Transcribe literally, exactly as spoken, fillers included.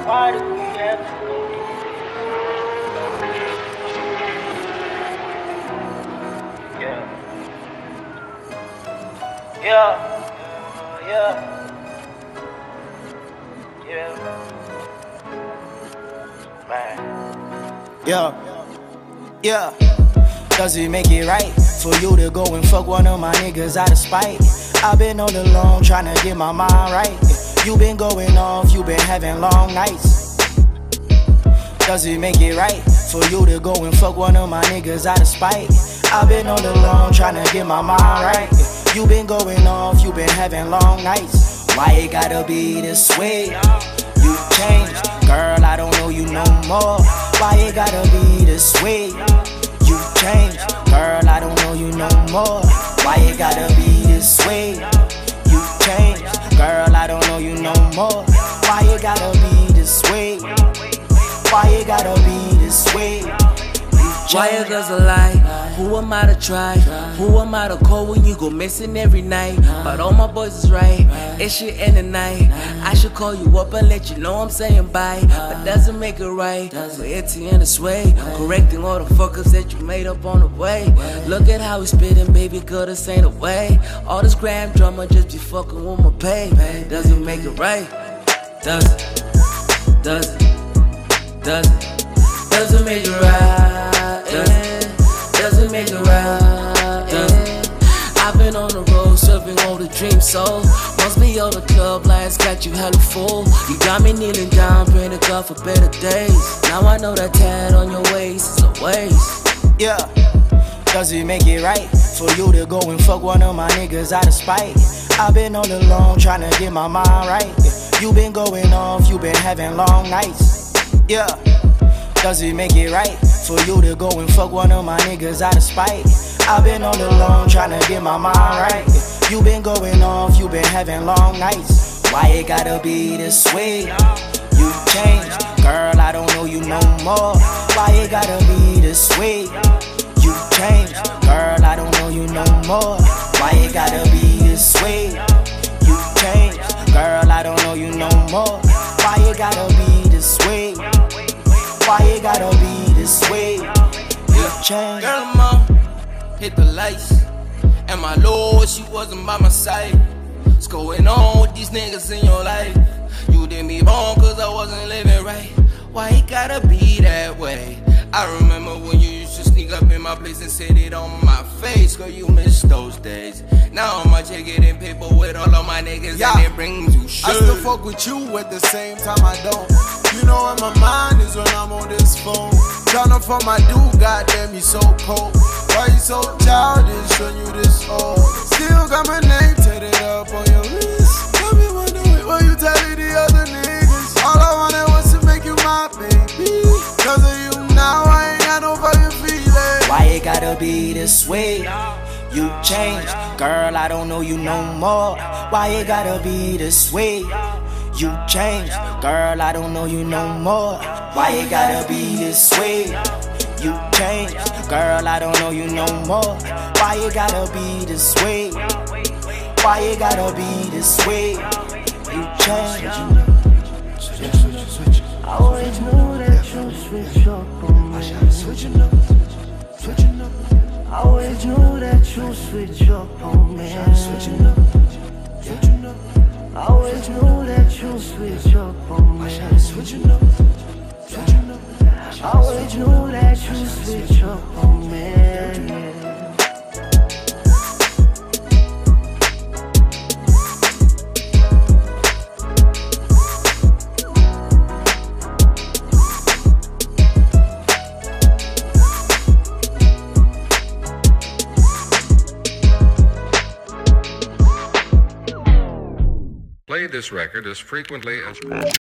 Why do we have to go through? Yeah. Yeah. Yeah. Yeah. Man. Yeah, yeah. Does it make it right for you to go and fuck one of my niggas out of spite? I've been all alone trying to get my mind right. You been going off, you been having long nights. Does it make it right for you to go and fuck one of my niggas out of spite? I've been all alone trying to get my mind right. You been going off, you been having long nights. Why it gotta be this way? You changed, girl, I don't know you no more. Why it gotta be this way? You changed, girl, I don't know you no more. Why it gotta be this way? You changed, girl, I don't know you no more. Why it gotta be this way? Why it gotta be this way? Why you girls a lie? Who am I to try? Who am I to call when you go missing every night? But all my boys is right, it's shit in the night. I should call you up and let you know I'm saying bye, but doesn't make it right. We're itty in this way, correcting all the fuckers that you made up on the way. Look at how we spitting, baby girl, this ain't a way. All this gram drama just be fucking with my pay. Doesn't make it right. Does it? Does it? Does it? Doesn't make it right. Does it? Doesn't make it right. Does it? I've been on the road serving all the dreams, so must be all the club lights got you hella full. You got me kneeling down, praying to God for better days. Now I know that tat on your waist is a waste. Yeah. Does it make it right for you to go and fuck one of my niggas out of spite? I've been all alone trying to get my mind right. You been going off, you been having long nights. Yeah. Does it make it right for you to go and fuck one of my niggas out of spite? I've been all alone trying to get my mind right. You been going off, you been having long nights. Why it gotta be this way? You changed, girl, I don't know you no more. Why it gotta be this way? You changed, girl, I don't know you no more. Why it gotta be this way? You changed, girl, I don't know you no more. Why it gotta be this way? Why it gotta be this way? You changed. Girl, I'm on, hit the lights. And my lord, she wasn't by my side. What's going on with these niggas in your life? You did me wrong cause I wasn't living right. Why it gotta be that way? I remember when you used to sneak up in my place and sit it on my face. Girl, you missed those days. Now I'm out here getting paper with all of my niggas, yeah, and it brings you shit. I still fuck with you at the same time I don't. You know where my mind is when I'm on this phone. Tryna fuck my dude, goddamn you so cold. Why you so childish when you this old? Still got my name tatted up on your wrist. Tell me what do it, what you telling the other niggas? All I wanted was to make you my baby. Cause of you now I ain't got no fucking feeling. Why it gotta be this way? You changed, girl, I don't know you no more. Why it gotta be this way? You changed, girl, I don't know you no more. Why it gotta be this way? You changed, girl, I don't know you no more. Why it gotta be this way? Why it gotta be this way? You changed. I always knew that you switch up on me. Switching up, switching up. I always knew that you switch up on me. Switching up, switching up. I always knew that you switch up on me. Switching up, switching up. I always knew that you switch up on me. Play this record as frequently as